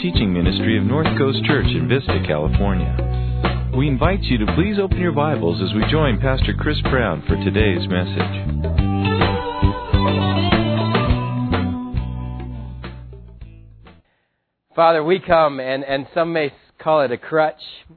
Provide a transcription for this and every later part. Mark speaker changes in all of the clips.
Speaker 1: teaching ministry of North Coast Church in Vista, California. We invite you to please open your Bibles as we join Pastor Chris Brown for today's message.
Speaker 2: Father, we come, and some may call it a crutch.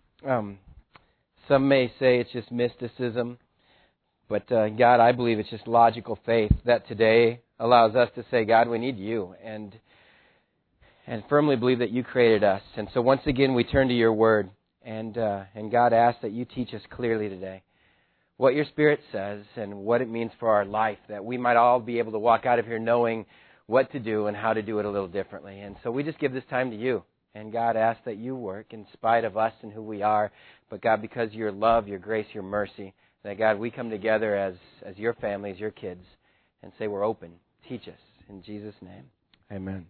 Speaker 2: Some may say it's just mysticism. But God, I believe it's just logical faith that today allows us to say, God, we need you, and firmly believe that you created us. And so once again, we turn to your word, and God asks that you teach us clearly today what your Spirit says and what it means for our life, that we might all be able to walk out of here knowing what to do and how to do it a little differently. And so we just give this time to you. And God asks that you work in spite of us and who we are. But God, because of your love, your grace, your mercy, that God, we come together as your family, as your kids, and say we're open. Teach us. In Jesus' name, amen.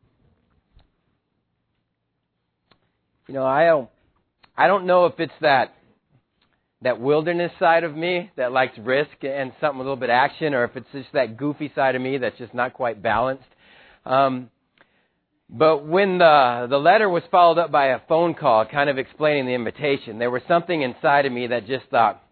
Speaker 2: You know, I don't know if it's that wilderness side of me that likes risk and something with a little bit of action, or if it's just that goofy side of me that's just not quite balanced. But when the letter was followed up by a phone call kind of explaining the invitation, there was something inside of me that just thought,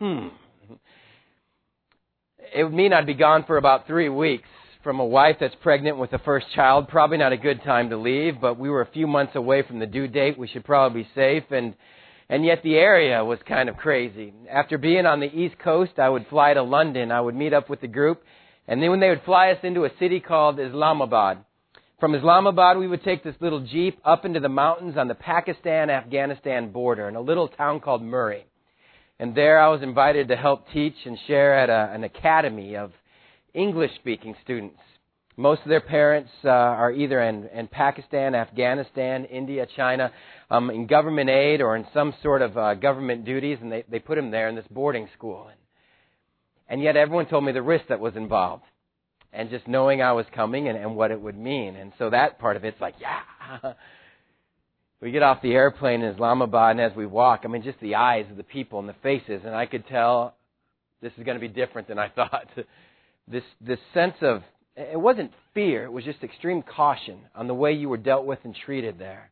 Speaker 2: it would mean I'd be gone for about 3 weeks from a wife that's pregnant with the first child. Probably not a good time to leave, but we were a few months away from the due date. We should probably be safe, and yet the area was kind of crazy. After being on the East Coast, I would fly to London. I would meet up with the group, and then when they would fly us into a city called Islamabad. From Islamabad, we would take this little Jeep up into the mountains on the Pakistan-Afghanistan border in a little town called Murree. And there I was invited to help teach and share at an academy of English-speaking students. Most of their parents are either in Pakistan, Afghanistan, India, China, in government aid or in some sort of government duties, and they put them there in this boarding school. And yet everyone told me the risk that was involved, and just knowing I was coming and what it would mean. And so that part of it's like, yeah. We get off the airplane in Islamabad, and as we walk, I mean, just the eyes of the people and the faces, and I could tell this is going to be different than I thought. This sense of, it wasn't fear, it was just extreme caution on the way you were dealt with and treated there.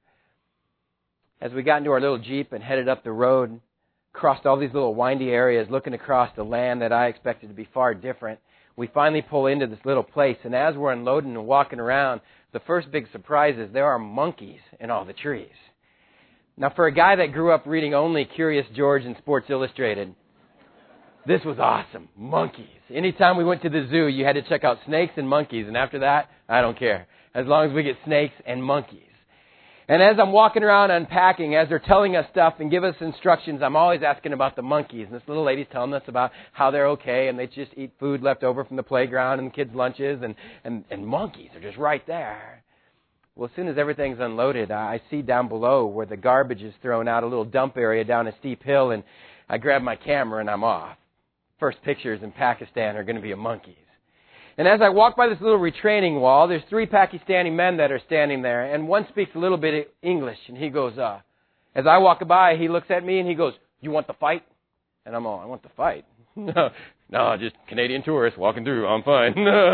Speaker 2: As we got into our little Jeep and headed up the road, crossed all these little windy areas, looking across the land that I expected to be far different, we finally pull into this little place, and as we're unloading and walking around, the first big surprise is there are monkeys in all the trees. Now, for a guy that grew up reading only Curious George and Sports Illustrated, this was awesome. Monkeys. Anytime we went to the zoo, you had to check out snakes and monkeys, and after that, I don't care. As long as we get snakes and monkeys. And as I'm walking around unpacking, as they're telling us stuff and give us instructions, I'm always asking about the monkeys. And this little lady's telling us about how they're okay and they just eat food left over from the playground and the kids' lunches, and monkeys are just right there. Well, as soon as everything's unloaded, I see down below where the garbage is thrown out, a little dump area down a steep hill, and I grab my camera and I'm off. First pictures in Pakistan are going to be of monkeys. And as I walk by this little retraining wall, there's 3 Pakistani men that are standing there, and one speaks a little bit of English, and he goes, as I walk by, he looks at me and he goes, "You want the fight?" And I'm all, "I want the fight?" No, just Canadian tourists walking through, I'm fine.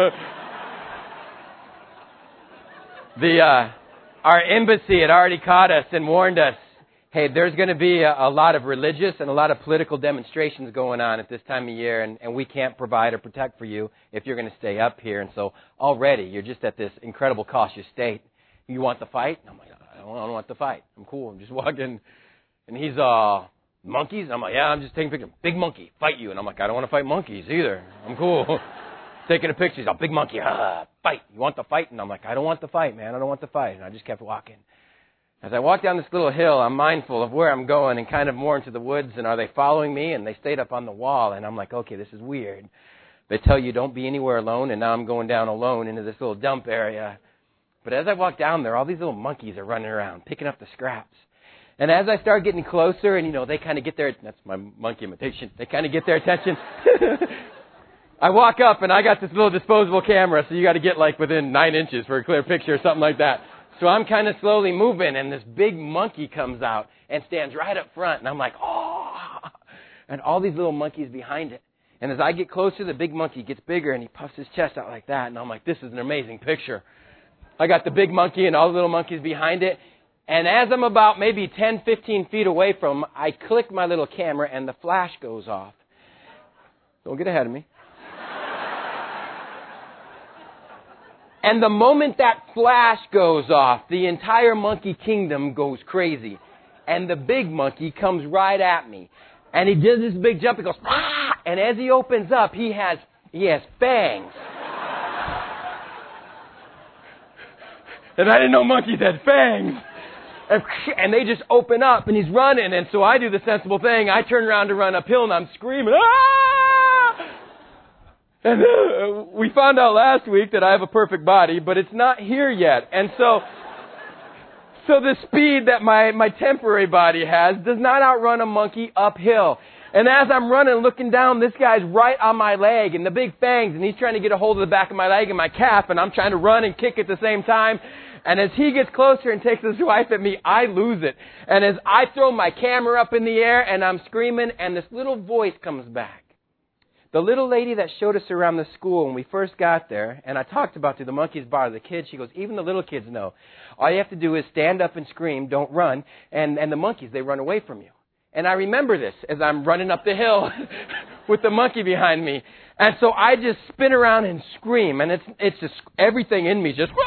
Speaker 2: Our embassy had already caught us and warned us, hey, there's going to be a lot of religious and a lot of political demonstrations going on at this time of year, and we can't provide or protect for you if you're going to stay up here. And so already you're just at this incredible cautious state. You want the fight? And I'm like, I don't want the fight. I'm cool. I'm just walking. And he's, monkeys? And I'm like, yeah, I'm just taking pictures. Big monkey, fight you. And I'm like, I don't want to fight monkeys either. I'm cool. Taking a picture. He's a big monkey, fight. You want the fight? And I'm like, I don't want the fight, man. I don't want the fight. And I just kept walking. As I walk down this little hill, I'm mindful of where I'm going and kind of more into the woods, and are they following me? And they stayed up on the wall, and I'm like, okay, this is weird. They tell you don't be anywhere alone, and now I'm going down alone into this little dump area. But as I walk down there, all these little monkeys are running around, picking up the scraps. And as I start getting closer, and, they kind of get their, that's my monkey imitation, they kind of get their attention. I walk up, and I got this little disposable camera, so you got to get like within 9 inches for a clear picture or something like that. So I'm kind of slowly moving, and this big monkey comes out and stands right up front. And I'm like, oh! And all these little monkeys behind it. And as I get closer, the big monkey gets bigger, and he puffs his chest out like that. And I'm like, this is an amazing picture. I got the big monkey and all the little monkeys behind it. And as I'm about maybe 10, 15 feet away from him, I click my little camera and the flash goes off. Don't get ahead of me. And the moment that flash goes off, the entire monkey kingdom goes crazy. And the big monkey comes right at me. And he does this big jump. He goes, ah! And as he opens up, he has fangs. And I didn't know monkeys had fangs. And they just open up, and he's running. And so I do the sensible thing. I turn around to run uphill, and I'm screaming, ah! And we found out last week that I have a perfect body, but it's not here yet. And so the speed that my temporary body has does not outrun a monkey uphill. And as I'm running, looking down, this guy's right on my leg, and the big fangs, and he's trying to get a hold of the back of my leg and my calf, and I'm trying to run and kick at the same time. And as he gets closer and takes his wife at me, I lose it. And as I throw my camera up in the air, and I'm screaming, and this little voice comes back. The little lady that showed us around the school when we first got there, and I talked about the monkeys bother the kids, she goes, even the little kids know. All you have to do is stand up and scream, don't run, and the monkeys, they run away from you. And I remember this as I'm running up the hill with the monkey behind me. And so I just spin around and scream, and it's just everything in me just,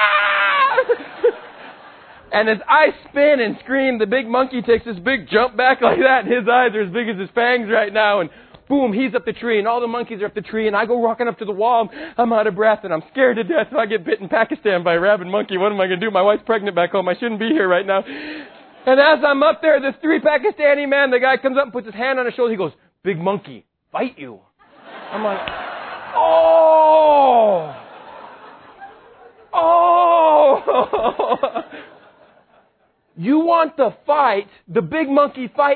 Speaker 2: and as I spin and scream, the big monkey takes this big jump back like that, and his eyes are as big as his fangs right now, and boom, he's up the tree, and all the monkeys are up the tree, and I go walking up to the wall. I'm out of breath, and I'm scared to death. So I get bit in Pakistan by a rabid monkey. What am I going to do? My wife's pregnant back home. I shouldn't be here right now. And as I'm up there, this 3 Pakistani man, the guy comes up and puts his hand on his shoulder. He goes, big monkey, fight you. I'm like, oh. You want the fight, the big monkey fight.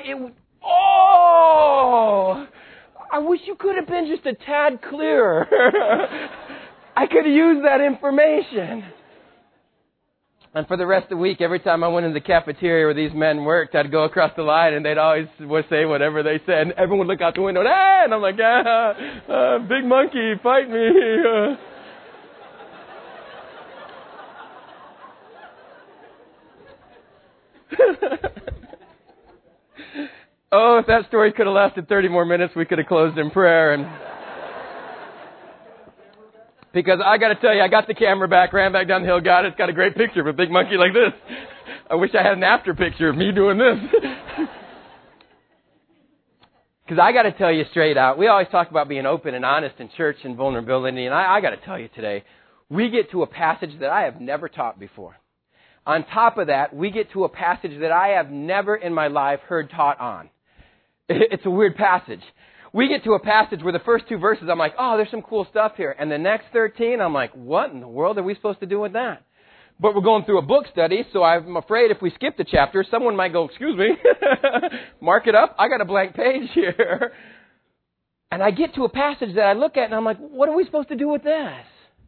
Speaker 2: I wish you could have been just a tad clearer. I could have used that information. And for the rest of the week, every time I went in the cafeteria where these men worked, I'd go across the line, and they'd always say whatever they said. And everyone would look out the window, and I'm like, big monkey, fight me. Oh, if that story could have lasted 30 more minutes, we could have closed in prayer. Because I got to tell you, I got the camera back, ran back down the hill, got it. It's got a great picture of a big monkey like this. I wish I had an after picture of me doing this. Because I got to tell you straight out, we always talk about being open and honest in church and vulnerability, and I got to tell you today, we get to a passage that I have never taught before. On top of that, we get to a passage that I have never in my life heard taught on. It's a weird passage. We get to a passage where the first 2 verses, I'm like, oh, there's some cool stuff here. And the next 13, I'm like, what in the world are we supposed to do with that? But we're going through a book study, so I'm afraid if we skip the chapter, someone might go, excuse me, mark it up. I got a blank page here. And I get to a passage that I look at, and I'm like, what are we supposed to do with this?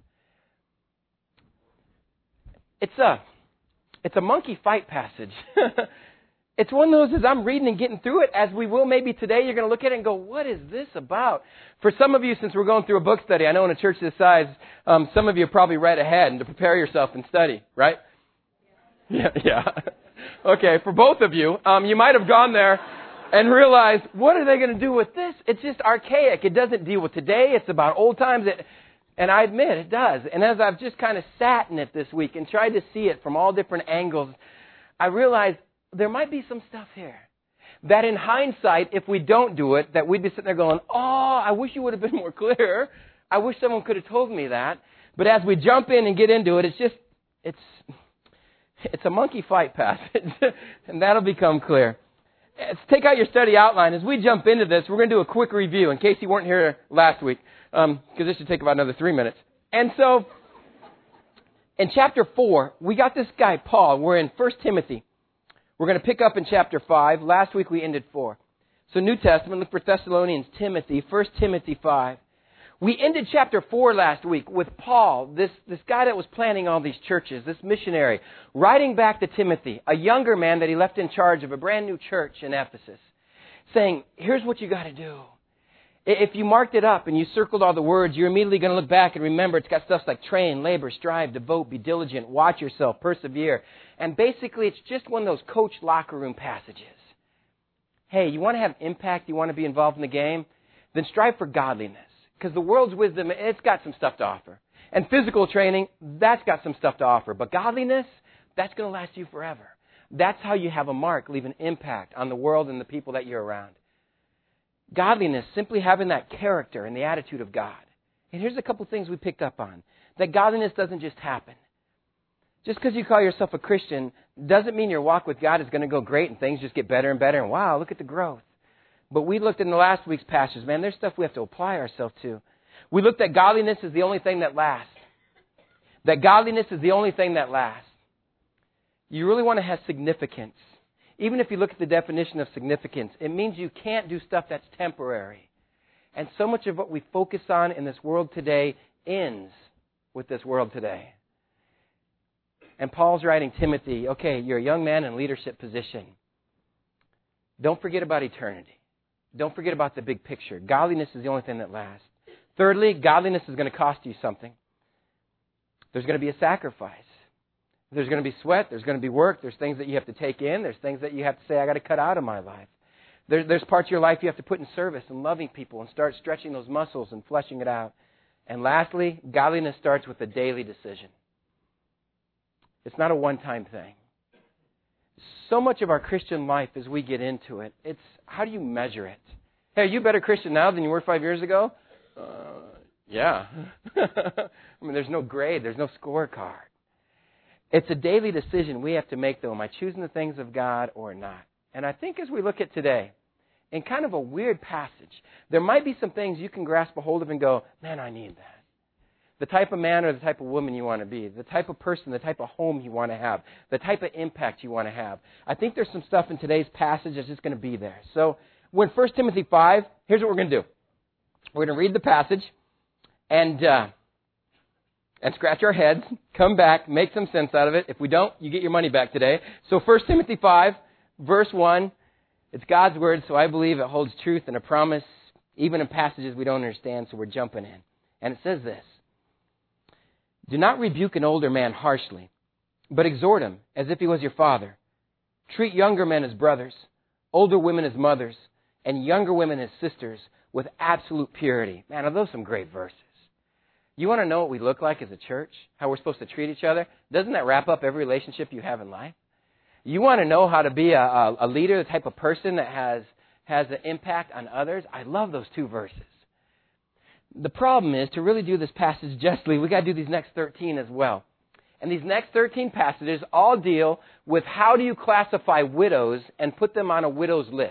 Speaker 2: It's a monkey fight passage. It's one of those as I'm reading and getting through it, as we will maybe today, you're going to look at it and go, what is this about? For some of you, since we're going through a book study, I know in a church this size, some of you have probably read ahead and to prepare yourself and study, right? Yeah. Okay, for both of you, you might have gone there and realized, what are they going to do with this? It's just archaic. It doesn't deal with today. It's about old times. And I admit, it does. And as I've just kind of sat in it this week and tried to see it from all different angles, I realized there might be some stuff here that in hindsight, if we don't do it, that we'd be sitting there going, oh, I wish you would have been more clear. I wish someone could have told me that. But as we jump in and get into it, it's a monkey fight passage. And that'll become clear. Let's take out your study outline. As we jump into this, we're going to do a quick review in case you weren't here last week, because this should take about another 3 minutes. And so, in chapter 4, we got this guy, Paul. We're in 1 Timothy. We're going to pick up in chapter 5. Last week we ended 4. So New Testament, look for Thessalonians, Timothy, 1 Timothy 5. We ended chapter 4 last week with Paul, this guy that was planning all these churches, this missionary, writing back to Timothy, a younger man that he left in charge of a brand new church in Ephesus, saying, here's what you got to do. If you marked it up and you circled all the words, you're immediately going to look back and remember it's got stuff like train, labor, strive, devote, be diligent, watch yourself, persevere. And basically it's just one of those coach locker room passages. Hey, you want to have impact, you want to be involved in the game? Then strive for godliness. Because the world's wisdom, it's got some stuff to offer. And physical training, that's got some stuff to offer. But godliness, that's going to last you forever. That's how you have a mark, leave an impact on the world and the people that you're around. Godliness, simply having that character and the attitude of God. And here's a couple things we picked up on. That godliness doesn't just happen. Just because you call yourself a Christian doesn't mean your walk with God is going to go great and things just get better and better. And wow, look at the growth. But we looked in the last week's passage, man, there's stuff we have to apply ourselves to. We looked at godliness is the only thing that lasts. That godliness is the only thing that lasts. You really want to have significance. Even if you look at the definition of significance, it means you can't do stuff that's temporary. And so much of what we focus on in this world today ends with this world today. And Paul's writing Timothy, okay, you're a young man in leadership position. Don't forget about eternity. Don't forget about the big picture. Godliness is the only thing that lasts. Thirdly, godliness is going to cost you something. There's going to be a sacrifice. There's going to be sweat. There's going to be work. There's things that you have to take in. There's things that you have to say, I got to cut out of my life. There's parts of your life you have to put in service and loving people and start stretching those muscles and fleshing it out. And lastly, godliness starts with a daily decision. It's not a one-time thing. So much of our Christian life as we get into it, it's how do you measure it? Hey, are you a better Christian now than you were 5 years ago? Yeah. I mean, there's no grade. There's no scorecard. It's a daily decision we have to make, though. Am I choosing the things of God or not? And I think as we look at today, in kind of a weird passage, there might be some things you can grasp a hold of and go, man, I need that. The type of man or the type of woman you want to be, the type of person, the type of home you want to have, the type of impact you want to have. I think there's some stuff in today's passage that's just going to be there. So when 1 Timothy 5, here's what we're going to do. We're going to read the passage and scratch our heads, come back, make some sense out of it. If we don't, you get your money back today. So 1 Timothy 5, verse 1, it's God's word, so I believe it holds truth and a promise, even in passages we don't understand, so we're jumping in. And it says this, do not rebuke an older man harshly, but exhort him as if he was your father. Treat younger men as brothers, older women as mothers, and younger women as sisters with absolute purity. Man, are those some great verses? You want to know what we look like as a church? How we're supposed to treat each other? Doesn't that wrap up every relationship you have in life? You want to know how to be a leader, the type of person that has an impact on others? I love those two verses. The problem is, to really do this passage justly, we've got to do these next 13 as well. And these next 13 passages all deal with how do you classify widows and put them on a widow's list.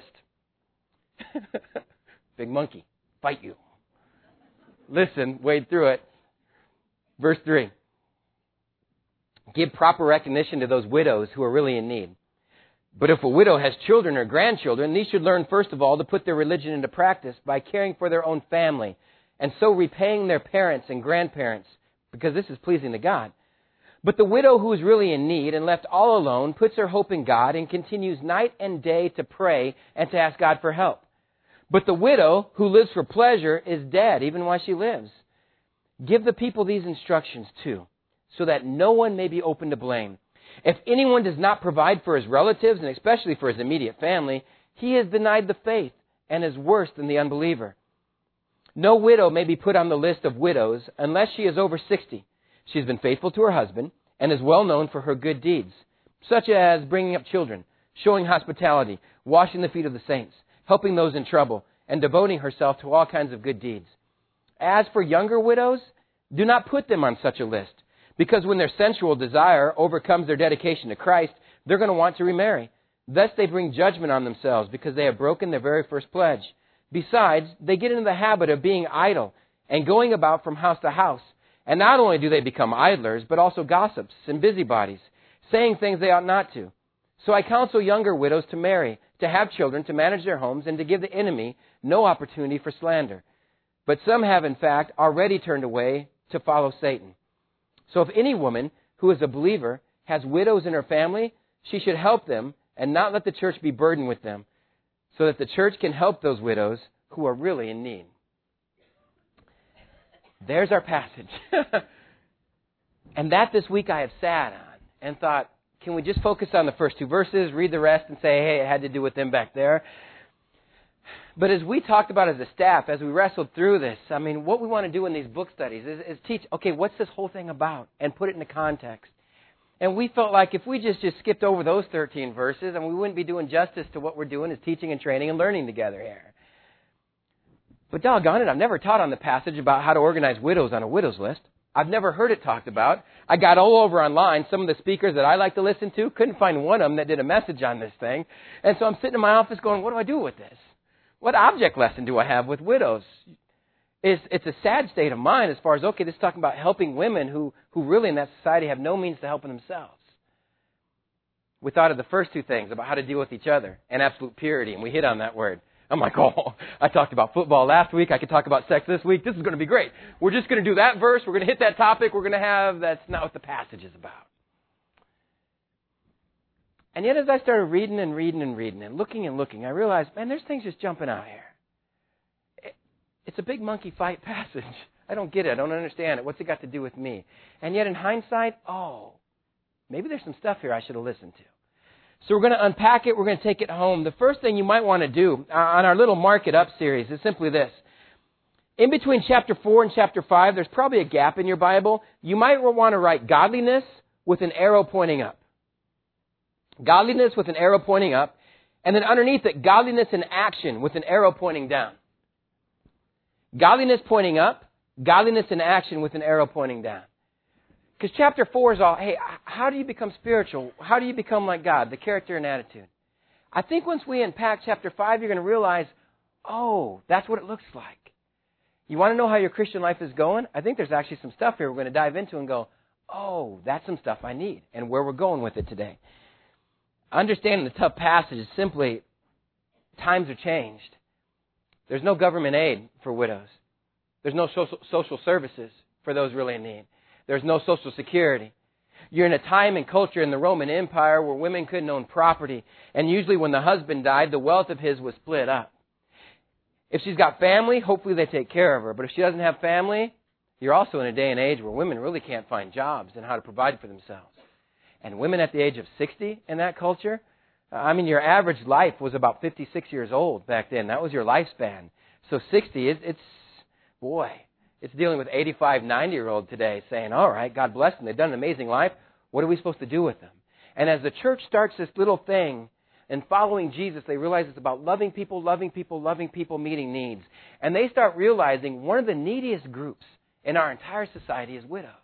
Speaker 2: Big monkey, fight you. Listen, wade through it. Verse 3. Give proper recognition to those widows who are really in need. But if a widow has children or grandchildren, these should learn first of all to put their religion into practice by caring for their own family, and so repaying their parents and grandparents, because this is pleasing to God. But the widow who is really in need and left all alone puts her hope in God and continues night and day to pray and to ask God for help. But the widow who lives for pleasure is dead even while she lives. Give the people these instructions too, so that no one may be open to blame. If anyone does not provide for his relatives, and especially for his immediate family, he has denied the faith and is worse than the unbeliever. No widow may be put on the list of widows unless she is over 60. She has been faithful to her husband and is well known for her good deeds, such as bringing up children, showing hospitality, washing the feet of the saints, helping those in trouble, and devoting herself to all kinds of good deeds. As for younger widows, do not put them on such a list, because when their sensual desire overcomes their dedication to Christ, they're going to want to remarry. Thus they bring judgment on themselves because they have broken their very first pledge. Besides, they get into the habit of being idle and going about from house to house. And not only do they become idlers, but also gossips and busybodies, saying things they ought not to. So I counsel younger widows to marry, to have children, to manage their homes, and to give the enemy no opportunity for slander. But some have, in fact, already turned away to follow Satan. So if any woman who is a believer has widows in her family, she should help them and not let the church be burdened with them, so that the church can help those widows who are really in need. There's our passage. And that this week I have sat on and thought, can we just focus on the first 2 verses, read the rest, and say, hey, it had to do with them back there. But as we talked about as a staff, as we wrestled through this, I mean, what we want to do in these book studies is teach, okay, what's this whole thing about? And put it into context. And we felt like if we just skipped over those 13 verses, and we wouldn't be doing justice to what we're doing as teaching and training and learning together here. But doggone it, I've never taught on the passage about how to organize widows on a widow's list. I've never heard it talked about. I got all over online. Some of the speakers that I like to listen to, couldn't find one of them that did a message on this thing. And so I'm sitting in my office going, what do I do with this? What object lesson do I have with widows? It's a sad state of mind as far as, okay, this is talking about helping women who really in that society have no means to help themselves. We thought of the first 2 things about how to deal with each other and absolute purity, and we hit on that word. I'm like, oh, I talked about football last week. I could talk about sex this week. This is going to be great. We're just going to do that verse. We're going to hit that topic. We're going to have, that's not what the passage is about. And yet as I started reading and looking, I realized, man, there's things just jumping out here. It's a big monkey fight passage. I don't get it. I don't understand it. What's it got to do with me? And yet in hindsight, maybe there's some stuff here I should have listened to. So we're going to unpack it. We're going to take it home. The first thing you might want to do on our little Mark It Up series is simply this. In between chapter 4 and chapter 5, there's probably a gap in your Bible. You might want to write godliness with an arrow pointing up. Godliness with an arrow pointing up. And then underneath it, godliness in action with an arrow pointing down. Godliness pointing up. Godliness in action with an arrow pointing down. Because chapter 4 is all, hey, how do you become spiritual? How do you become like God? The character and attitude. I think once we unpack chapter 5, you're going to realize, that's what it looks like. You want to know how your Christian life is going? I think there's actually some stuff here we're going to dive into and go, that's some stuff I need, and where we're going with it today. Understanding the tough passage is simply, times are changed. There's no government aid for widows. There's no social services for those really in need. There's no social security. You're in a time and culture in the Roman Empire where women couldn't own property. And usually when the husband died, the wealth of his was split up. If she's got family, hopefully they take care of her. But if she doesn't have family, you're also in a day and age where women really can't find jobs and how to provide for themselves. And women at the age of 60 in that culture, your average life was about 56 years old back then. That was your lifespan. So 60, it's dealing with 85, 90-year-old today saying, all right, God bless them. They've done an amazing life. What are we supposed to do with them? And as the church starts this little thing and following Jesus, they realize it's about loving people, meeting needs. And they start realizing one of the neediest groups in our entire society is widows.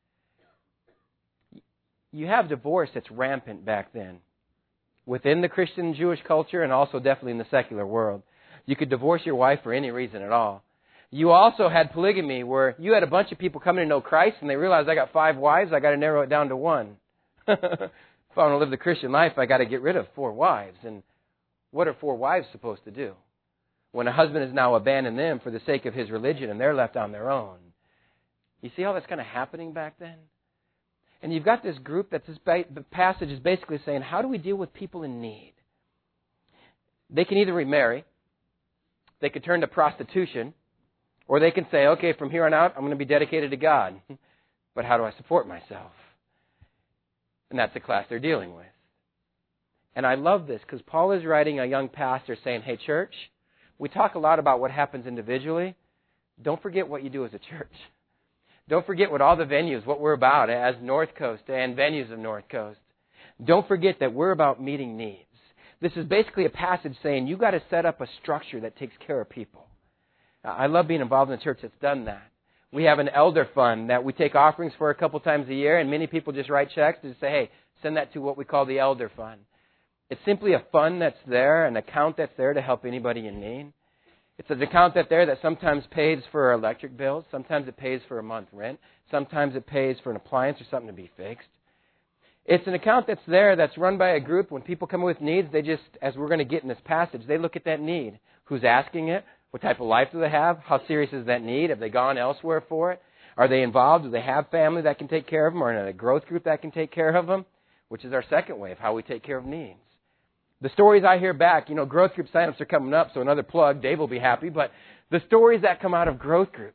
Speaker 2: You have divorce that's rampant back then within the Christian Jewish culture and also definitely in the secular world. You could divorce your wife for any reason at all. You also had polygamy where you had a bunch of people coming to know Christ and they realized I got 5 wives, I got to narrow it down to 1. If I want to live the Christian life, I got to get rid of 4 wives. And what are 4 wives supposed to do when a husband has now abandoned them for the sake of his religion and they're left on their own? You see how that's kind of happening back then? And you've got this group that the passage is basically saying, how do we deal with people in need? They can either remarry, they could turn to prostitution, or they can say, okay, from here on out, I'm going to be dedicated to God. But how do I support myself? And that's the class they're dealing with. And I love this because Paul is writing a young pastor saying, hey, church, we talk a lot about what happens individually. Don't forget what you do as a church. Don't forget what all the venues, what we're about as North Coast and venues of North Coast. Don't forget that we're about meeting needs. This is basically a passage saying you've got to set up a structure that takes care of people. I love being involved in a church that's done that. We have an elder fund that we take offerings for a couple times a year, and many people just write checks to say, hey, send that to what we call the elder fund. It's simply a fund that's there, an account that's there to help anybody in need. It's an account that's there that sometimes pays for electric bills, sometimes it pays for a month rent, sometimes it pays for an appliance or something to be fixed. It's an account that's there that's run by a group. When people come with needs, they just, as we're going to get in this passage, they look at that need. Who's asking it? What type of life do they have? How serious is that need? Have they gone elsewhere for it? Are they involved? Do they have family that can take care of them or in a growth group that can take care of them? Which is our second way of how we take care of needs. The stories I hear back, growth group signups are coming up, so another plug, Dave will be happy, but the stories that come out of growth groups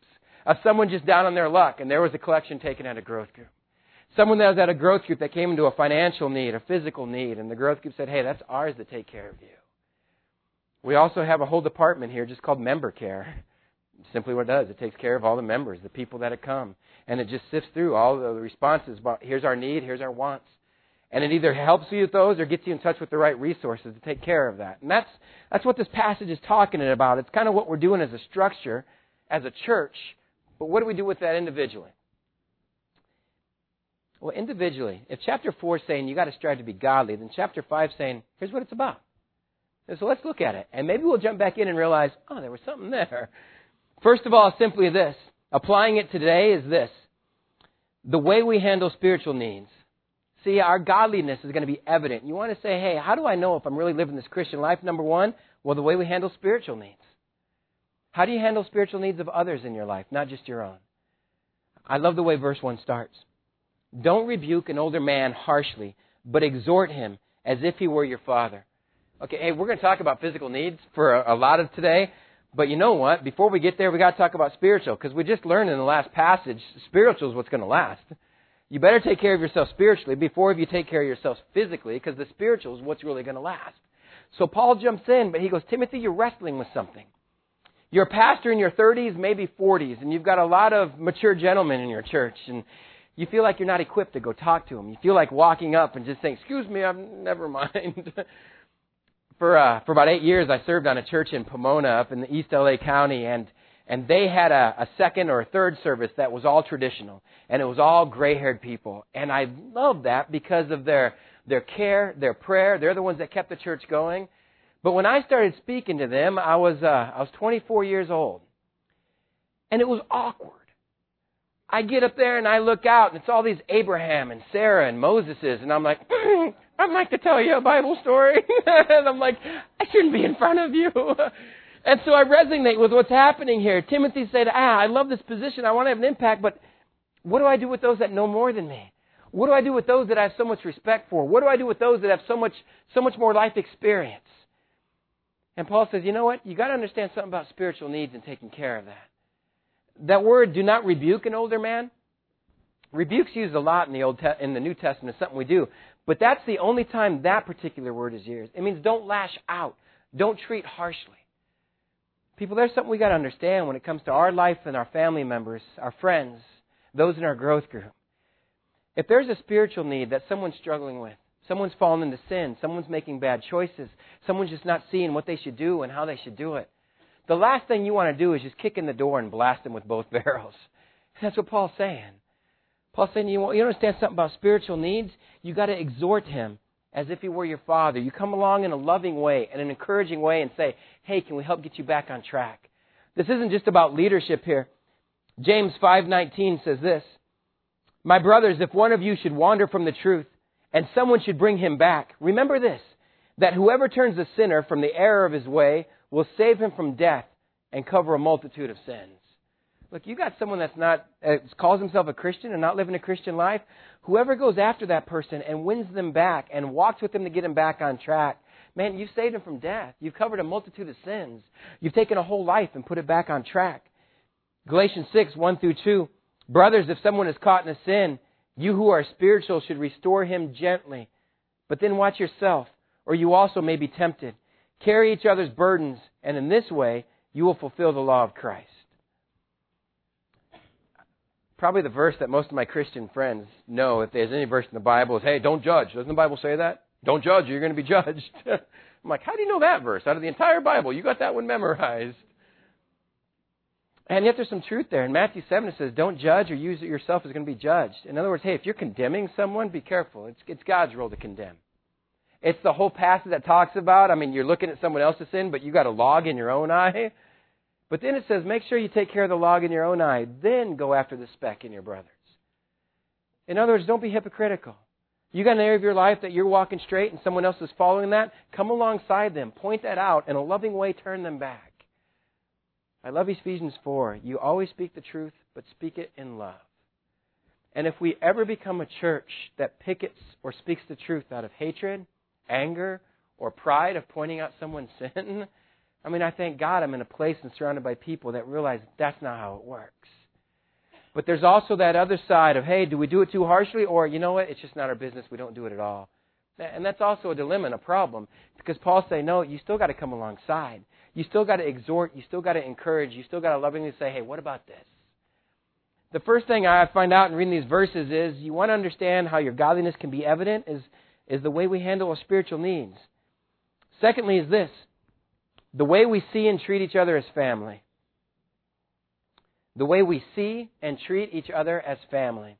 Speaker 2: of someone just down on their luck, and there was a collection taken at a growth group. Someone that was at a growth group that came into a financial need, a physical need, and the growth group said, hey, that's ours to take care of you. We also have a whole department here just called member care. Simply what it does, it takes care of all the members, the people that have come. And it just sifts through all the responses about here's our need, here's our wants. And it either helps you with those or gets you in touch with the right resources to take care of that. And that's what this passage is talking about. It's kind of what we're doing as a structure, as a church. But what do we do with that individually? Well, individually, if chapter 4 is saying you got to strive to be godly, then chapter 5 is saying here's what it's about. And so let's look at it. And maybe we'll jump back in and realize, oh, there was something there. First of all, simply this. Applying it today is this. The way we handle spiritual needs. See, our godliness is going to be evident. You want to say, hey, how do I know if I'm really living this Christian life? Number one, well, the way we handle spiritual needs. How do you handle spiritual needs of others in your life, not just your own? I love the way verse 1 starts. Don't rebuke an older man harshly, but exhort him as if he were your father. Okay, hey, we're going to talk about physical needs for a lot of today. But you know what? Before we get there, we got to talk about spiritual. Because we just learned in the last passage, spiritual is what's going to last. You better take care of yourself spiritually before you take care of yourself physically. Because the spiritual is what's really going to last. So Paul jumps in, but he goes, Timothy, you're wrestling with something. You're a pastor in your 30s, maybe 40s. And you've got a lot of mature gentlemen in your church. And you feel like you're not equipped to go talk to them. You feel like walking up and just saying, excuse me, never mind. For about 8 years, I served on a church in Pomona up in the East LA County, and they had a second or a third service that was all traditional, and it was all gray-haired people. And I loved that because of their care, their prayer. They're the ones that kept the church going. But when I started speaking to them, I was 24 years old, and it was awkward. I get up there and I look out, and it's all these Abraham and Sarah and Moseses, and I'm like, I'd like to tell you a Bible story. And I'm like, I shouldn't be in front of you. And so I resonate with what's happening here. Timothy said, I love this position. I want to have an impact, but what do I do with those that know more than me? What do I do with those that I have so much respect for? What do I do with those that have so much more life experience? And Paul says, you know what? You got to understand something about spiritual needs and taking care of that. That word, do not rebuke an older man. Rebuke's used a lot in the New Testament. It's something we do. But that's the only time that particular word is used. It means don't lash out. Don't treat harshly. People, there's something we got to understand when it comes to our life and our family members, our friends, those in our growth group. If there's a spiritual need that someone's struggling with, someone's fallen into sin, someone's making bad choices, someone's just not seeing what they should do and how they should do it, the last thing you want to do is just kick in the door and blast them with both barrels. That's what Paul's saying. Paul's saying, you understand something about spiritual needs? You got to exhort him as if he were your father. You come along in a loving way and an encouraging way and say, hey, can we help get you back on track? This isn't just about leadership here. James 5:19 says this, my brothers, if one of you should wander from the truth and someone should bring him back, remember this, that whoever turns the sinner from the error of his way will save him from death and cover a multitude of sins. Look, you got someone that's not calls himself a Christian and not living a Christian life. Whoever goes after that person and wins them back and walks with them to get them back on track, man, you've saved them from death. You've covered a multitude of sins. You've taken a whole life and put it back on track. Galatians 6:1-2. Brothers, if someone is caught in a sin, you who are spiritual should restore him gently. But then watch yourself, or you also may be tempted. Carry each other's burdens, and in this way, you will fulfill the law of Christ. Probably the verse that most of my Christian friends know, if there's any verse in the Bible, is, hey, don't judge. Doesn't the Bible say that? Don't judge, you're going to be judged. I'm like, how do you know that verse out of the entire Bible? You got that one memorized. And yet there's some truth there. In Matthew 7 it says, don't judge or use it yourself as going to be judged. In other words, hey, if you're condemning someone, be careful. It's God's role to condemn. It's the whole passage that talks about, you're looking at someone else's sin, but you got a log in your own eye. But then it says, make sure you take care of the log in your own eye, then go after the speck in your brother's. In other words, don't be hypocritical. You got an area of your life that you're walking straight and someone else is following that, come alongside them, point that out, in a loving way, turn them back. I love Ephesians 4. You always speak the truth, but speak it in love. And if we ever become a church that pickets or speaks the truth out of hatred, anger, or pride of pointing out someone's sin, I thank God I'm in a place and surrounded by people that realize that's not how it works. But there's also that other side of, hey, do we do it too harshly? Or, you know what, it's just not our business. We don't do it at all. And that's also a dilemma and a problem. Because Paul's saying, no, you still got to come alongside. You still got to exhort. You still got to encourage. You still got to lovingly say, hey, what about this? The first thing I find out in reading these verses is you want to understand how your godliness can be evident is the way we handle our spiritual needs. Secondly is this, the way we see and treat each other as family. The way we see and treat each other as family.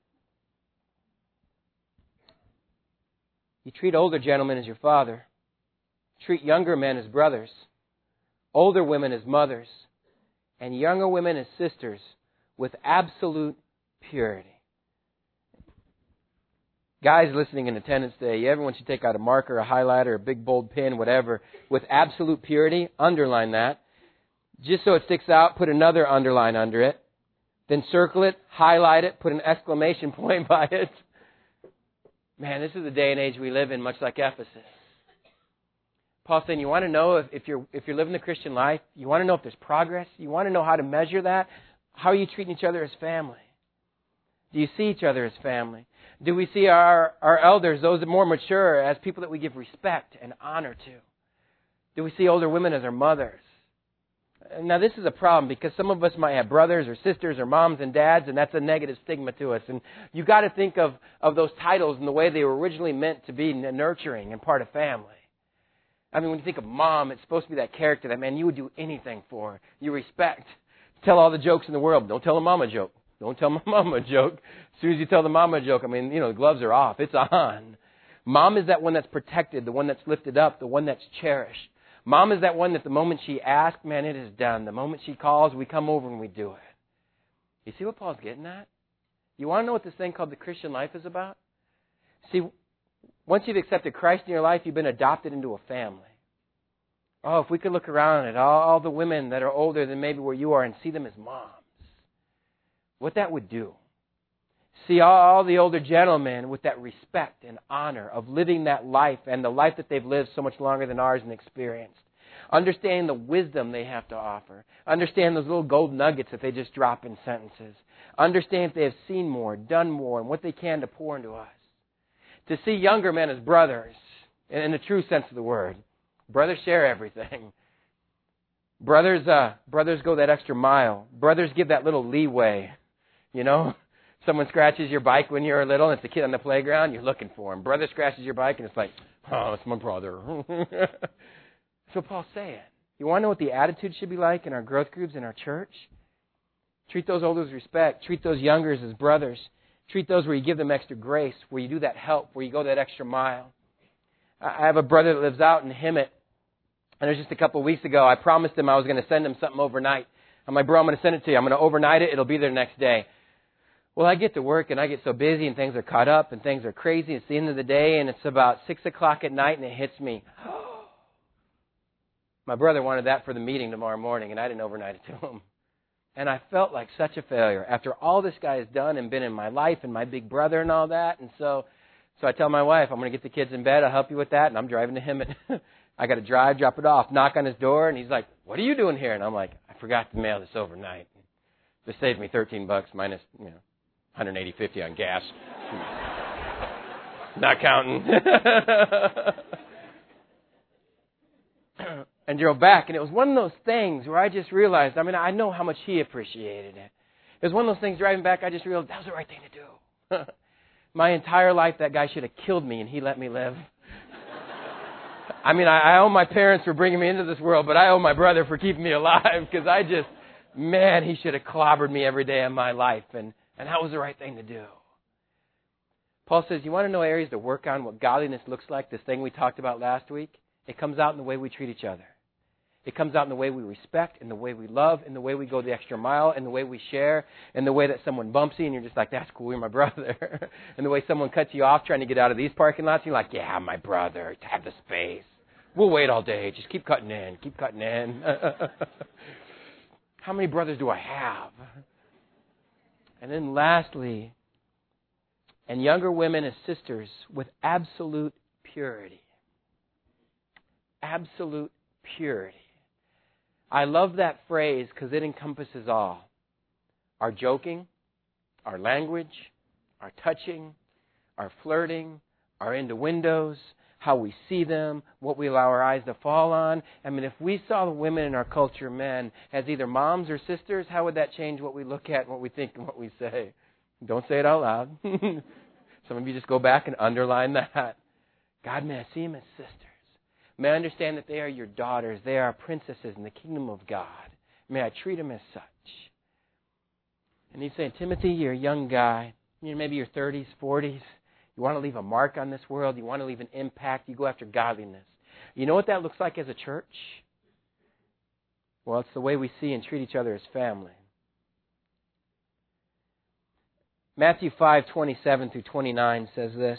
Speaker 2: You treat older gentlemen as your father. Treat younger men as brothers. Older women as mothers. And younger women as sisters with absolute purity. Guys listening in attendance today, you ever want you to take out a marker, a highlighter, a big bold pen, whatever, with absolute purity, underline that. Just so it sticks out, put another underline under it. Then circle it, highlight it, put an exclamation point by it. Man, this is the day and age we live in, much like Ephesus. Paul's saying, you want to know if you're living the Christian life, you want to know if there's progress, you want to know how to measure that, how are you treating each other as family? Do you see each other as family? Do we see our elders, those that are more mature, as people that we give respect and honor to? Do we see older women as our mothers? Now, this is a problem because some of us might have brothers or sisters or moms and dads, and that's a negative stigma to us. And you've got to think of those titles in the way they were originally meant to be nurturing and part of family. I mean, when you think of mom, it's supposed to be that character that, man, you would do anything for. You respect. Tell all the jokes in the world. Don't tell a mama joke. Don't tell my mama a joke. As soon as you tell the mama a joke, I mean, the gloves are off. It's on. Mom is that one that's protected, the one that's lifted up, the one that's cherished. Mom is that one that the moment she asks, man, it is done. The moment she calls, we come over and we do it. You see what Paul's getting at? You want to know what this thing called the Christian life is about? See, once you've accepted Christ in your life, you've been adopted into a family. Oh, if we could look around at all the women that are older than maybe where you are and see them as moms, what that would do. See all the older gentlemen with that respect and honor of living that life and the life that they've lived so much longer than ours and experienced. Understanding the wisdom they have to offer. Understand those little gold nuggets that they just drop in sentences. Understand if they have seen more, done more, and what they can to pour into us. To see younger men as brothers, in the true sense of the word. Brothers share everything. Brothers go that extra mile. Brothers give that little leeway. Someone scratches your bike when you're little and it's a kid on the playground, you're looking for him. Brother scratches your bike and it's like, oh, it's my brother. That's what Paul's saying. You want to know what the attitude should be like in our growth groups in our church? Treat those older with respect. Treat those youngers as brothers. Treat those where you give them extra grace, where you do that help, where you go that extra mile. I have a brother that lives out in Hemet. And it was just a couple of weeks ago, I promised him I was going to send him something overnight. I'm like, bro, I'm going to send it to you. I'm going to overnight it. It'll be there next day. Well, I get to work and I get so busy and things are caught up and things are crazy. It's the end of the day and it's about 6 o'clock at night and it hits me. My brother wanted that for the meeting tomorrow morning and I didn't overnight it to him. And I felt like such a failure after all this guy has done and been in my life and my big brother and all that. And so I tell my wife, I'm going to get the kids in bed. I'll help you with that. And I'm driving to him. I got to drive, drop it off, knock on his door. And he's like, what are you doing here? And I'm like, I forgot to mail this overnight. This saved me $13 minus, $180.50 on gas. Not counting. And drove back. And it was one of those things where I just realized, I know how much he appreciated it. It was one of those things driving back, I just realized that was the right thing to do. My entire life, that guy should have killed me and he let me live. I owe my parents for bringing me into this world, but I owe my brother for keeping me alive because he should have clobbered me every day of my life. And that was the right thing to do. Paul says, you want to know areas to work on, what godliness looks like, this thing we talked about last week? It comes out in the way we treat each other. It comes out in the way we respect, in the way we love, in the way we go the extra mile, in the way we share, in the way that someone bumps you and you're just like, that's cool, you're my brother. In the way someone cuts you off trying to get out of these parking lots, you're like, yeah, my brother, have the space. We'll wait all day. Just keep cutting in. Keep cutting in. How many brothers do I have? And then lastly, and younger women as sisters with absolute purity. Absolute purity. I love that phrase because it encompasses all. Our joking, Our language, our touching, our flirting, our innuendos, how we see them, what we allow our eyes to fall on. I mean, if we saw the women in our culture, men, as either moms or sisters, how would that change what we look at and what we think and what we say? Don't say it out loud. Some of you just go back and underline that. God, may I see them as sisters. May I understand that they are your daughters. They are princesses in the kingdom of God. May I treat them as such. And he's saying, Timothy, you're a young guy. Maybe your 30s, 40s. You want to leave a mark on this world. You want to leave an impact. You go after godliness. You know what that looks like as a church? Well, it's the way we see and treat each other as family. Matthew 5:27 through 29 says this.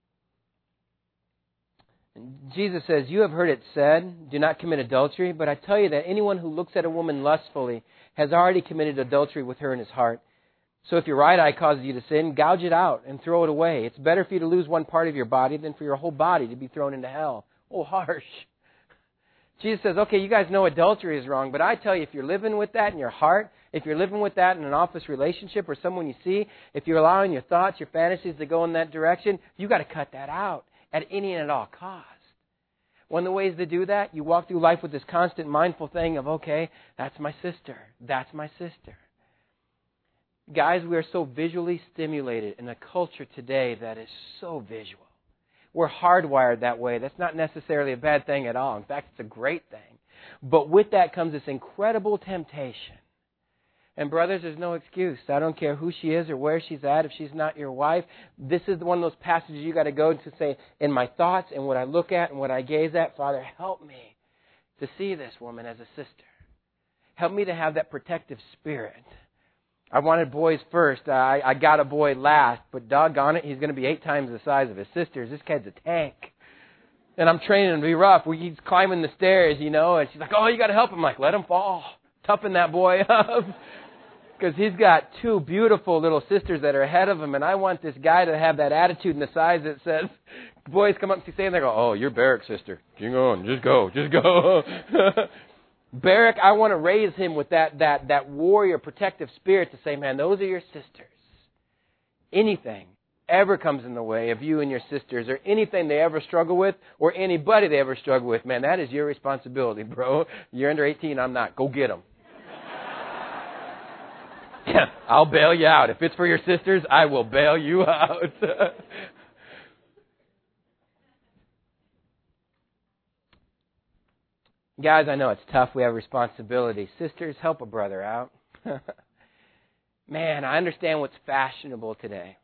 Speaker 2: Jesus says, you have heard it said, do not commit adultery, but I tell you that anyone who looks at a woman lustfully has already committed adultery with her in his heart. So if your right eye causes you to sin, gouge it out and throw it away. It's better for you to lose one part of your body than for your whole body to be thrown into hell. Oh, harsh. Jesus says, okay, you guys know adultery is wrong, but I tell you, if you're living with that in your heart, if you're living with that in an office relationship or someone you see, if you're allowing your thoughts, your fantasies to go in that direction, you got to cut that out at any and at all cost. One of the ways to do that, you walk through life with this constant mindful thing of, okay, that's my sister. That's my sister. Guys, we are so visually stimulated in a culture today that is so visual. We're hardwired that way. That's not necessarily a bad thing at all. In fact, it's a great thing. But with that comes this incredible temptation. And brothers, there's no excuse. I don't care who she is or where she's at. If she's not your wife, this is one of those passages you got to go to say, in my thoughts and what I look at and what I gaze at, Father, help me to see this woman as a sister. Help me to have that protective spirit. I wanted boys first. I got a boy last, but doggone it, he's going to be 8 times the size of his sisters. This kid's a tank. And I'm training him to be rough. He's climbing the stairs, and she's like, oh, you got to help him. I'm like, let him fall. Toughen that boy up. Because he's got 2 beautiful little sisters that are ahead of him, and I want this guy to have that attitude and the size that says, boys come up and say, and they go, oh, you're Barrick's sister. Keep on, just go. Barrick, I want to raise him with that warrior protective spirit to say, man, those are your sisters. Anything ever comes in the way of you and your sisters, or anything they ever struggle with, or anybody they ever struggle with, man, that is your responsibility, bro. You're under 18, I'm not. Go get them. Yeah, I'll bail you out. If it's for your sisters, I will bail you out. Guys, I know it's tough. We have responsibility. Sisters, help a brother out. Man, I understand what's fashionable today.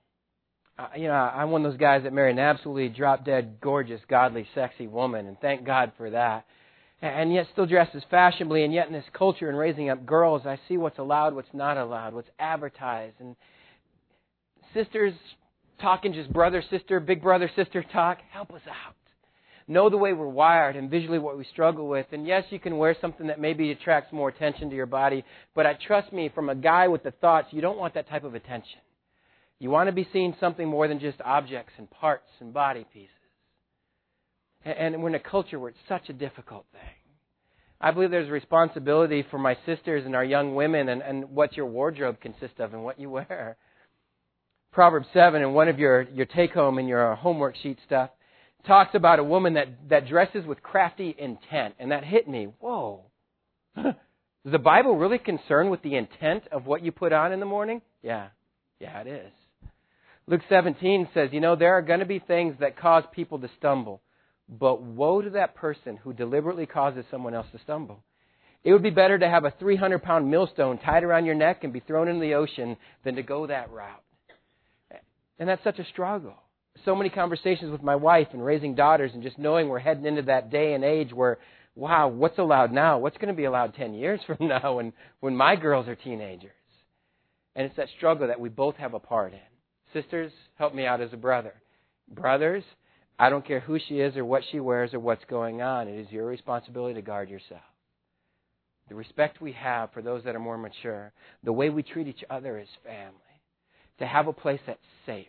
Speaker 2: I'm one of those guys that married an absolutely drop-dead, gorgeous, godly, sexy woman, and thank God for that. And yet still dresses fashionably, and yet in this culture and raising up girls, I see what's allowed, what's not allowed, what's advertised. And sisters talking just brother, sister, big brother, sister talk, help us out. Know the way we're wired and visually what we struggle with. And yes, you can wear something that maybe attracts more attention to your body, but trust me, from a guy with the thoughts, you don't want that type of attention. You want to be seeing something more than just objects and parts and body pieces. And we're in a culture where it's such a difficult thing. I believe there's a responsibility for my sisters and our young women and what your wardrobe consists of and what you wear. Proverbs 7, and one of your take-home and your homework sheet stuff, talks about a woman that dresses with crafty intent. And that hit me. Whoa. Is the Bible really concerned with the intent of what you put on in the morning? Yeah, it is. Luke 17 says, there are going to be things that cause people to stumble. But woe to that person who deliberately causes someone else to stumble. It would be better to have a 300-pound millstone tied around your neck and be thrown into the ocean than to go that route. And that's such a struggle. So many conversations with my wife and raising daughters and just knowing we're heading into that day and age where, wow, what's allowed now? What's going to be allowed 10 years from now when my girls are teenagers? And it's that struggle that we both have a part in. Sisters, help me out as a brother. Brothers, I don't care who she is or what she wears or what's going on. It is your responsibility to guard yourself. The respect we have for those that are more mature, the way we treat each other as family, to have a place that's safe.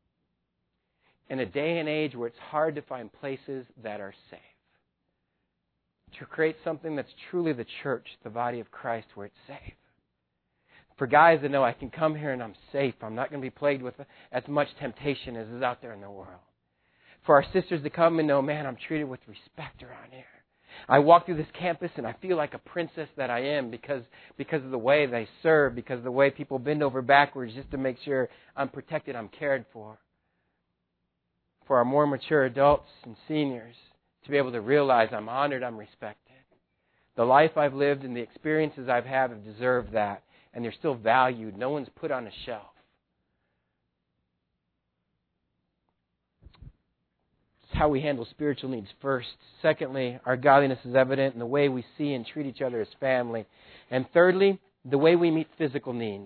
Speaker 2: In a day and age where it's hard to find places that are safe. To create something that's truly the church, the body of Christ, where it's safe. For guys that know I can come here and I'm safe. I'm not going to be plagued with as much temptation as is out there in the world. For our sisters to come and know, man, I'm treated with respect around here. I walk through this campus and I feel like a princess that I am because of the way they serve, because of the way people bend over backwards just to make sure I'm protected, I'm cared for. For our more mature adults and seniors to be able to realize I'm honored, I'm respected. The life I've lived and the experiences I've had have deserved that, and they're still valued. No one's put on a shelf. It's how we handle spiritual needs first. Secondly, our godliness is evident in the way we see and treat each other as family. And thirdly, the way we meet physical needs.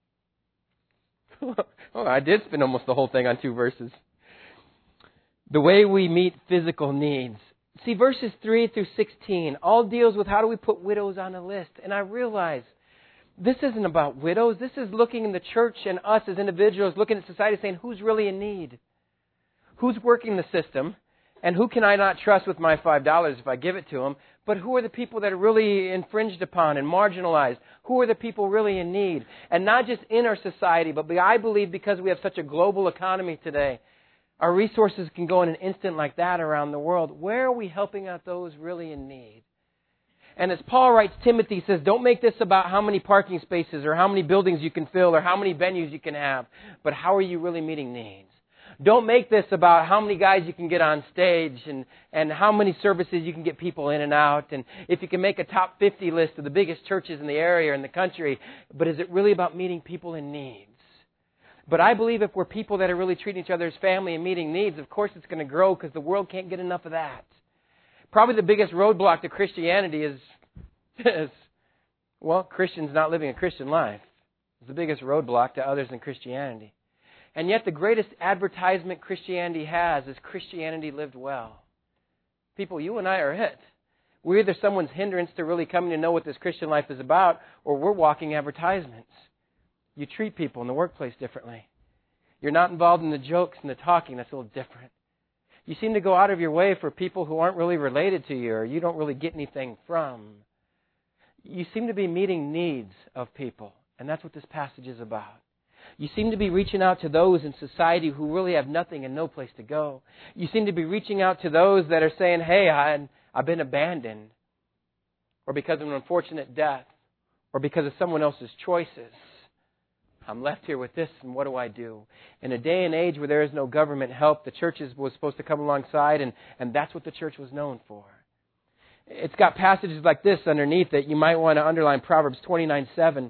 Speaker 2: I did spend almost the whole thing on 2 verses. The way we meet physical needs. See, verses 3 through 16 all deals with how do we put widows on a list. And I realize this isn't about widows. This is looking in the church and us as individuals, looking at society saying, who's really in need? Who's working the system? And who can I not trust with my $5 if I give it to them? But who are the people that are really infringed upon and marginalized? Who are the people really in need? And not just in our society, but I believe because we have such a global economy today, our resources can go in an instant like that around the world. Where are we helping out those really in need? And as Paul writes, Timothy says, don't make this about how many parking spaces or how many buildings you can fill or how many venues you can have, but how are you really meeting needs? Don't make this about how many guys you can get on stage and how many services you can get people in and out. And if you can make a top 50 list of the biggest churches in the area or in the country. But is it really about meeting people in needs? But I believe if we're people that are really treating each other as family and meeting needs, of course it's going to grow because the world can't get enough of that. Probably the biggest roadblock to Christianity is Christians not living a Christian life. It's the biggest roadblock to others in Christianity. And yet the greatest advertisement Christianity has is Christianity lived well. People, you and I are it. We're either someone's hindrance to really coming to know what this Christian life is about, or we're walking advertisements. You treat people in the workplace differently. You're not involved in the jokes and the talking. That's a little different. You seem to go out of your way for people who aren't really related to you or you don't really get anything from. You seem to be meeting needs of people, and that's what this passage is about. You seem to be reaching out to those in society who really have nothing and no place to go. You seem to be reaching out to those that are saying, hey, I've been abandoned, or because of an unfortunate death, or because of someone else's choices. I'm left here with this, and what do I do? In a day and age where there is no government help, the church was supposed to come alongside, and that's what the church was known for. It's got passages like this underneath it. You might want to underline Proverbs 29:7.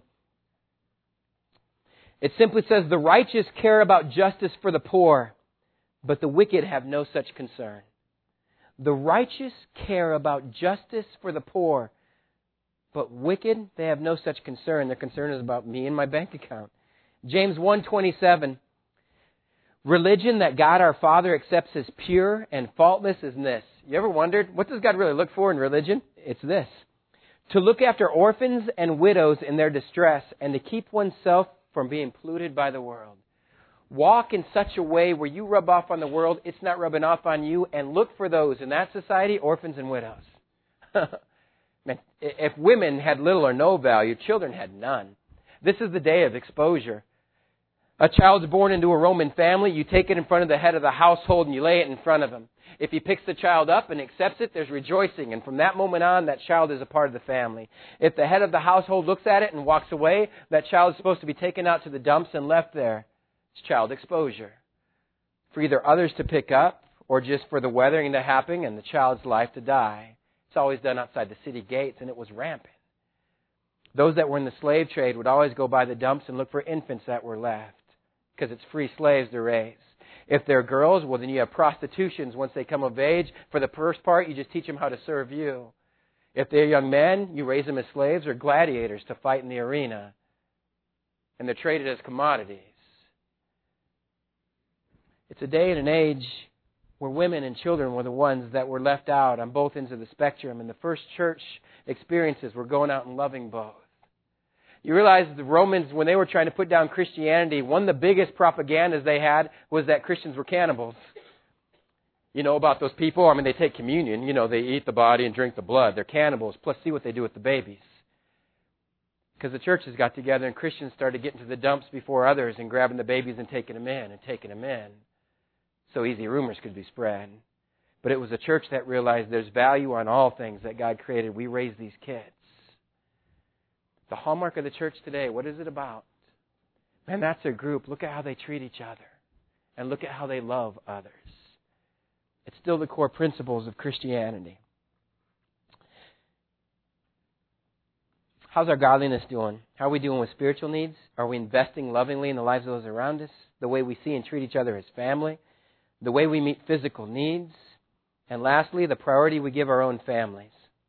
Speaker 2: It simply says, the righteous care about justice for the poor, but the wicked have no such concern. The righteous care about justice for the poor, but wicked, they have no such concern. Their concern is about me and my bank account. James 1:27. Religion that God our Father accepts as pure and faultless is this. You ever wondered, what does God really look for in religion? It's this. To look after orphans and widows in their distress and to keep oneself from being polluted by the world. Walk in such a way where you rub off on the world, it's not rubbing off on you, and look for those in that society, orphans and widows. Man, if women had little or no value, children had none. This is the day of exposure. A child's born into a Roman family, you take it in front of the head of the household and you lay it in front of him. If he picks the child up and accepts it, there's rejoicing. And from that moment on, that child is a part of the family. If the head of the household looks at it and walks away, that child is supposed to be taken out to the dumps and left there. It's child exposure. For either others to pick up or just for the weathering to happen and the child's life to die. It's always done outside the city gates, and it was rampant. Those that were in the slave trade would always go by the dumps and look for infants that were left because it's free slaves to raise. If they're girls, well, then you have prostitutions once they come of age. For the first part, you just teach them how to serve you. If they're young men, you raise them as slaves or gladiators to fight in the arena. And they're traded as commodities. It's a day and an age where women and children were the ones that were left out on both ends of the spectrum. And the first church experiences were going out and loving both. You realize the Romans, when they were trying to put down Christianity, one of the biggest propagandas they had was that Christians were cannibals. You know about those people? I mean, they take communion. You know, they eat the body and drink the blood. They're cannibals. Plus, see what they do with the babies. Because the churches got together and Christians started getting to the dumps before others and grabbing the babies and taking them in. So easy rumors could be spread. But it was a church that realized there's value on all things that God created. We raise these kids. The hallmark of the church today, what is it about? Man, that's a group. Look at how they treat each other. And look at how they love others. It's still the core principles of Christianity. How's our godliness doing? How are we doing with spiritual needs? Are we investing lovingly in the lives of those around us? The way we see and treat each other as family? The way we meet physical needs? And lastly, the priority we give our own families.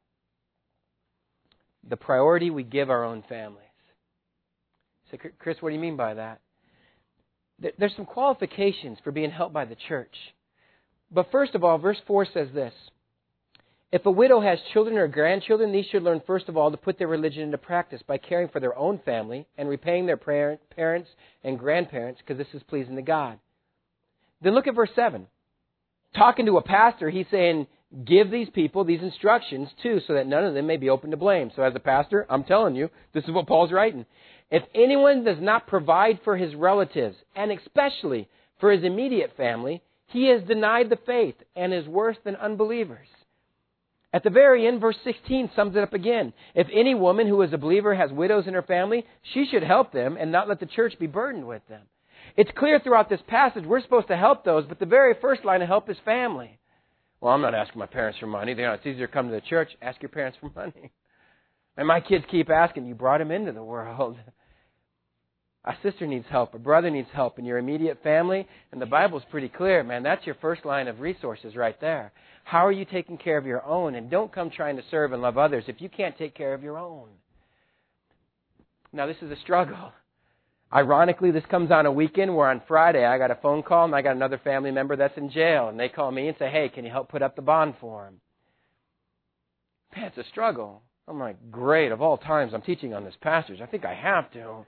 Speaker 2: The priority we give our own families. So, Chris, what do you mean by that? There's some qualifications for being helped by the church. But first of all, verse 4 says this. If a widow has children or grandchildren, these should learn first of all to put their religion into practice by caring for their own family and repaying their parents and grandparents, because this is pleasing to God. Then look at verse 7. Talking to a pastor, he's saying, give these people these instructions too, so that none of them may be open to blame. So as a pastor, I'm telling you, this is what Paul's writing. If anyone does not provide for his relatives, and especially for his immediate family, he has denied the faith and is worse than unbelievers. At the very end, verse 16 sums it up again. If any woman who is a believer has widows in her family, she should help them and not let the church be burdened with them. It's clear throughout this passage we're supposed to help those, but the very first line of help is family. Well, I'm not asking my parents for money. It's easier to come to the church. Ask your parents for money. And my kids keep asking, you brought them into the world. A sister needs help. A brother needs help in your immediate family. And the Bible's pretty clear, man. That's your first line of resources right there. How are you taking care of your own? And don't come trying to serve and love others if you can't take care of your own. Now, this is a struggle. Ironically, this comes on a weekend where on Friday I got a phone call and I got another family member that's in jail. And they call me and say, hey, can you help put up the bond for him? Man, it's a struggle. I'm like, great. Of all times, I'm teaching on this passage. I think I have to.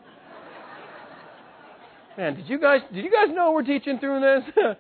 Speaker 2: Man, did you guys know we're teaching through this?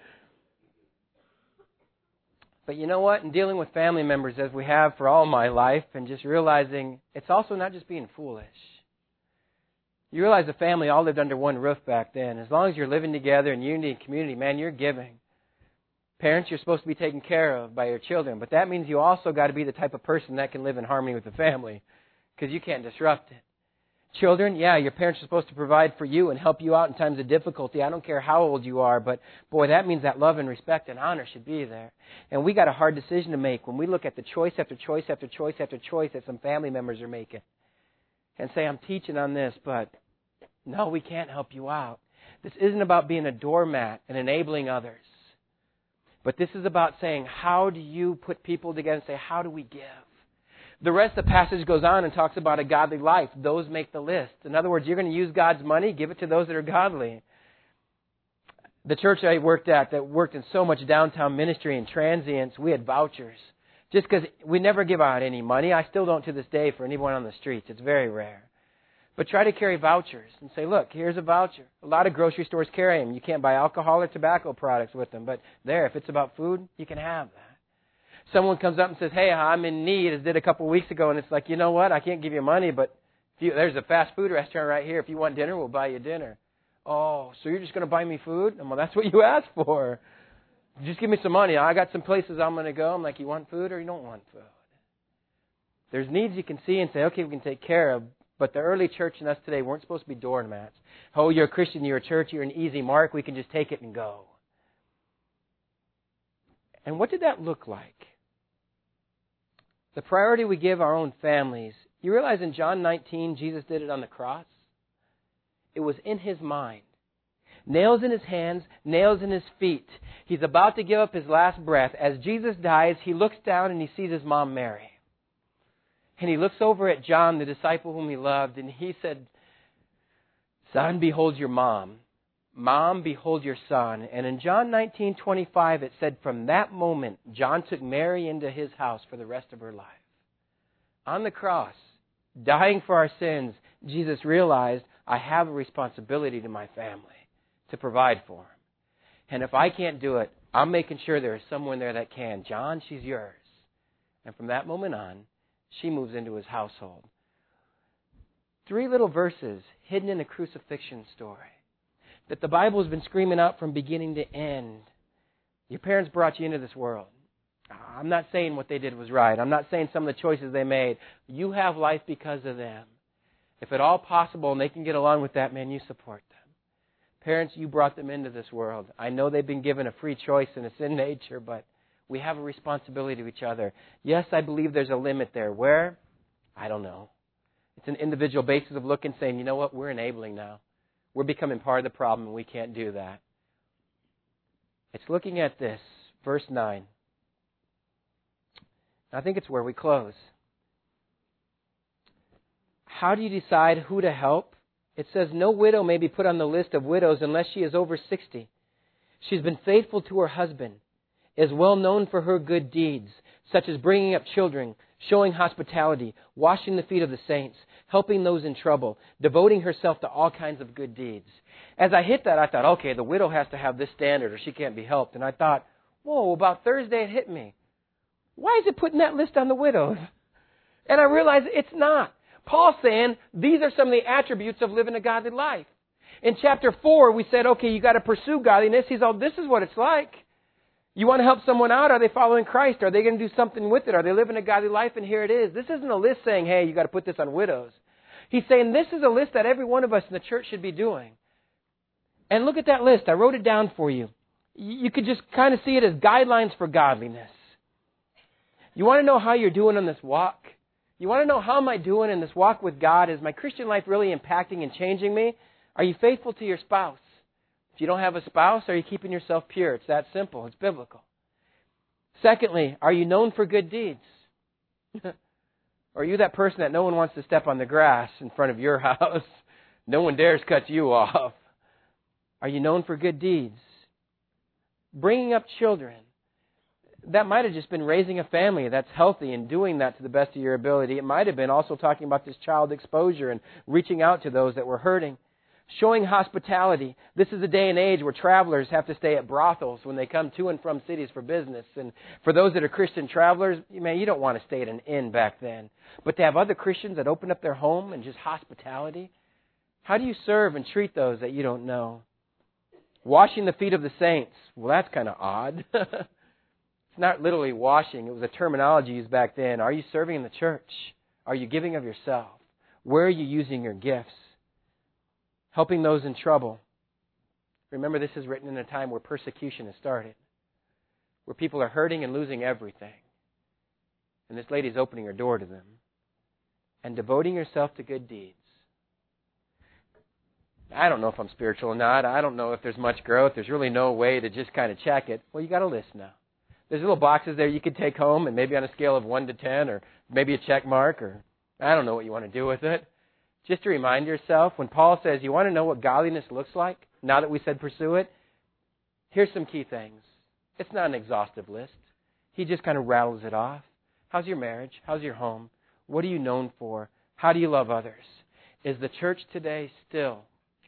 Speaker 2: But you know what? In dealing with family members as we have for all my life and just realizing it's also not just being foolish. You realize the family all lived under one roof back then. As long as you're living together in unity and community, man, you're giving. Parents, you're supposed to be taken care of by your children. But that means you also got to be the type of person that can live in harmony with the family, because you can't disrupt it. Children, yeah, your parents are supposed to provide for you and help you out in times of difficulty. I don't care how old you are, but boy, that means that love and respect and honor should be there. And we got a hard decision to make when we look at the choice after choice after choice after choice that some family members are making and say, I'm teaching on this, but no, we can't help you out. This isn't about being a doormat and enabling others. But this is about saying, how do you put people together and say, how do we give? The rest of the passage goes on and talks about a godly life. Those make the list. In other words, you're going to use God's money, give it to those that are godly. The church I worked at that worked in so much downtown ministry and transients, we had vouchers. Just because we never give out any money. I still don't to this day for anyone on the streets. It's very rare. But try to carry vouchers and say, look, here's a voucher. A lot of grocery stores carry them. You can't buy alcohol or tobacco products with them. But there, if it's about food, you can have that. Someone comes up and says, hey, I'm in need, as did a couple of weeks ago, and it's like, you know what, I can't give you money, but there's a fast food restaurant right here. If you want dinner, we'll buy you dinner. Oh, so you're just going to buy me food? Well, that's what you asked for. Just give me some money. I got some places I'm going to go. I'm like, you want food or you don't want food? There's needs you can see and say, okay, we can take care of. But the early church and us today weren't supposed to be doormats. Oh, you're a Christian, you're a church, you're an easy mark. We can just take it and go. And what did that look like? The priority we give our own families. You realize in John 19, Jesus did it on the cross? It was in His mind. Nails in His hands, nails in His feet. He's about to give up His last breath. As Jesus dies, He looks down and He sees His mom, Mary. And He looks over at John, the disciple whom He loved, and He said, Son, behold your mom. Mom, behold your son. And in John 19:25, it said, from that moment, John took Mary into his house for the rest of her life. On the cross, dying for our sins, Jesus realized, I have a responsibility to my family to provide for them. And if I can't do it, I'm making sure there is someone there that can. John, she's yours. And from that moment on, she moves into his household. 3 little verses hidden in a crucifixion story that the Bible has been screaming out from beginning to end. Your parents brought you into this world. I'm not saying what they did was right. I'm not saying some of the choices they made. You have life because of them. If at all possible and they can get along with that, man, you support them. Parents, you brought them into this world. I know they've been given a free choice and a sin nature, but we have a responsibility to each other. Yes, I believe there's a limit there. Where? I don't know. It's an individual basis of looking, saying, you know what, we're enabling now. We're becoming part of the problem, and we can't do that. It's looking at this, verse 9. I think it's where we close. How do you decide who to help? It says, no widow may be put on the list of widows unless she is over 60. She's been faithful to her husband, is well known for her good deeds, such as bringing up children, showing hospitality, washing the feet of the saints, helping those in trouble, devoting herself to all kinds of good deeds. As I hit that, I thought, okay, the widow has to have this standard or she can't be helped. And I thought, whoa, about Thursday it hit me. Why is it putting that list on the widows? And I realized it's not. Paul's saying these are some of the attributes of living a godly life. In chapter 4, we said, okay, you got to pursue godliness. He's all, this is what it's like. You want to help someone out? Are they following Christ? Are they going to do something with it? Are they living a godly life? And here it is. This isn't a list saying, hey, you got to put this on widows. He's saying this is a list that every one of us in the church should be doing. And look at that list. I wrote it down for you. You could just kind of see it as guidelines for godliness. You want to know how you're doing on this walk? You want to know how am I doing in this walk with God? Is my Christian life really impacting and changing me? Are you faithful to your spouse? If you don't have a spouse, are you keeping yourself pure? It's that simple. It's biblical. Secondly, are you known for good deeds? Or are you that person that no one wants to step on the grass in front of your house? No one dares cut you off. Are you known for good deeds? Bringing up children. That might have just been raising a family that's healthy and doing that to the best of your ability. It might have been also talking about this child exposure and reaching out to those that were hurting. Showing hospitality. This is a day and age where travelers have to stay at brothels when they come to and from cities for business. And for those that are Christian travelers, man, you don't want to stay at an inn back then. But to have other Christians that open up their home and just hospitality. How do you serve and treat those that you don't know? Washing the feet of the saints. Well, that's kind of odd. It's not literally washing. It was a terminology used back then. Are you serving in the church? Are you giving of yourself? Where are you using your gifts? Helping those in trouble. Remember, this is written in a time where persecution has started, where people are hurting and losing everything. And this lady's opening her door to them. And devoting yourself to good deeds. I don't know if I'm spiritual or not. I don't know if there's much growth. There's really no way to just kind of check it. Well, you got a list now. There's little boxes there you could take home, and maybe on a scale of 1 to 10, or maybe a check mark, or I don't know what you want to do with it. Just to remind yourself, when Paul says you want to know what godliness looks like, now that we said pursue it, here's some key things. It's not an exhaustive list. He just kind of rattles it off. How's your marriage? How's your home? What are you known for? How do you love others? Is the church today still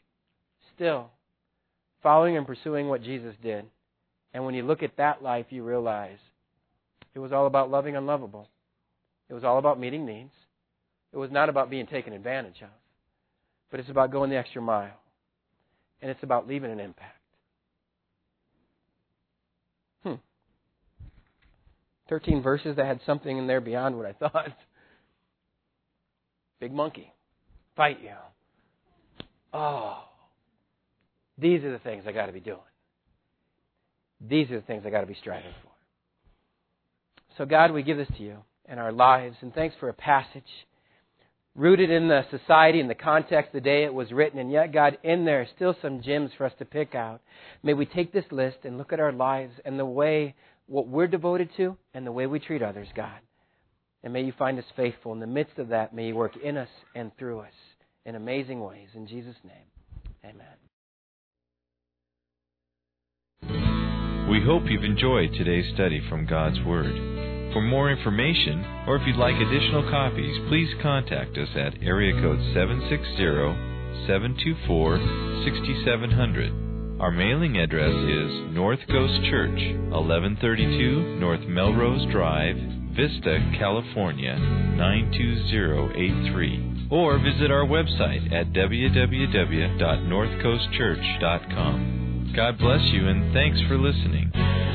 Speaker 2: following and pursuing what Jesus did? And when you look at that life, you realize it was all about loving unlovable. It was all about meeting needs. It was not about being taken advantage of. But it's about going the extra mile. And it's about leaving an impact. 13 verses that had something in there beyond what I thought. Big monkey. Fight you. Oh. These are the things I got to be doing. These are the things I got to be striving for. So God, we give this to you in our lives. And thanks for a passage rooted in the society and the context the day it was written. And yet, God, in there are still some gems for us to pick out. May we take this list and look at our lives and the way, what we're devoted to and the way we treat others, God. And may you find us faithful. In the midst of that, may you work in us and through us in amazing ways. In Jesus' name, amen.
Speaker 1: We hope you've enjoyed today's study from God's Word. For more information, or if you'd like additional copies, please contact us at area code 760-724-6700. Our mailing address is North Coast Church, 1132 North Melrose Drive, Vista, California, 92083. or visit our website at www.northcoastchurch.com. God bless you, and thanks for listening.